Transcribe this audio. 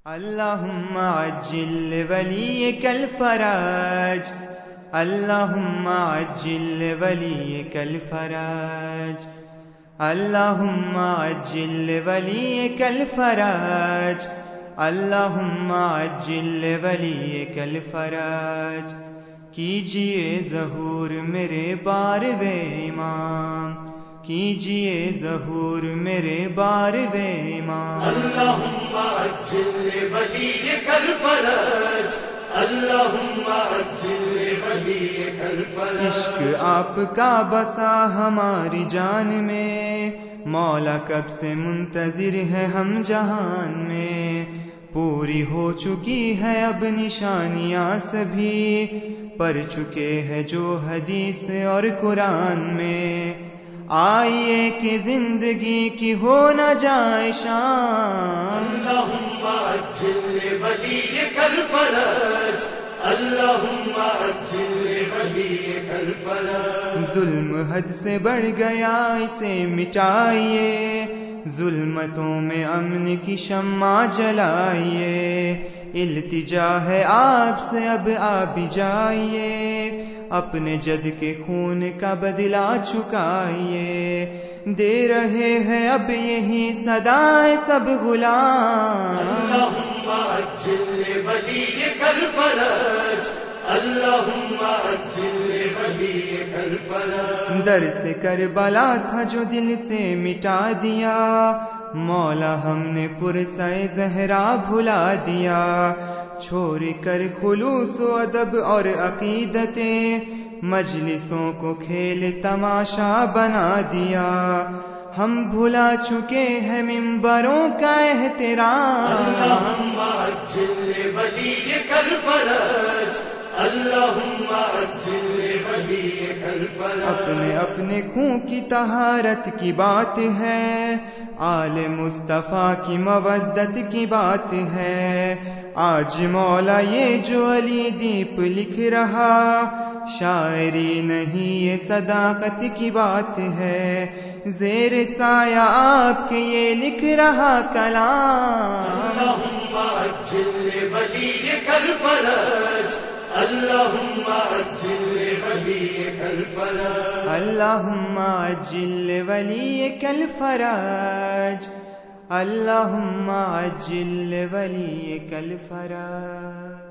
اللهم عجل لوليك الفرج، اللهم عجل لوليك الفرج، اللهم عجل لوليك الفرج، اللهم عجل لوليك الفرج۔ کیجئے ظہور میرے باروے امام، کیجئے ظہور میرے باروے امام۔ اللہم عجل لولیک الفرج، اللہم عجل لولیک الفرج۔ عشق آپ کا بسا ہماری جان میں، مولا کب سے منتظر ہے ہم جہان میں۔ پوری ہو چکی ہے اب نشانیاں سبھی، پڑھ چکے ہیں جو حدیث اور قرآن میں۔ آئیے کہ زندگی کی ہو نہ جائے شان۔ اللہم عجل لولیک الفرج، اللہم عجل لولیک الفرج۔ ظلم حد سے بڑھ گیا اسے مٹائیے، ظلمتوں میں امن کی شمع جلائیے۔ التجا ہے آپ سے اب آپ بھی جائیے، اپنے جد کے خون کا بدلہ چکائیے۔ دے رہے ہیں اب یہی صدائیں سب غلام۔ اللہم عجل لولیک الفرج، اللہم عجل لولیک الفرج۔ درس کربلا تھا جو دل سے مٹا دیا، مولا ہم نے پرسۂ زہرا بھلا دیا۔ چھوڑ کر خلوص و ادب اور عقیدتیں، مجلسوں کو کھیل تماشا بنا دیا۔ ہم بھلا چکے ہیں منبروں کا احترام۔ اللہم عجل لولیک الفرج، اللہم عجل لولیک الفرج۔ اپنے اپنے خون کی طہارت کی بات ہے، آل مصطفیٰ کی مودت کی بات ہے۔ آج مولا یہ جو علی دیپ لکھ رہا، شاعری نہیں یہ صداقت کی بات ہے۔ زیر سایہ آپ کے یہ لکھ رہا کلام۔ اللہم عجل لولیک الفرج، اللہم عجل لولیک الفرج۔ اللہم عجل لولیک الفرج، اللہم عجل لولیک الفرج۔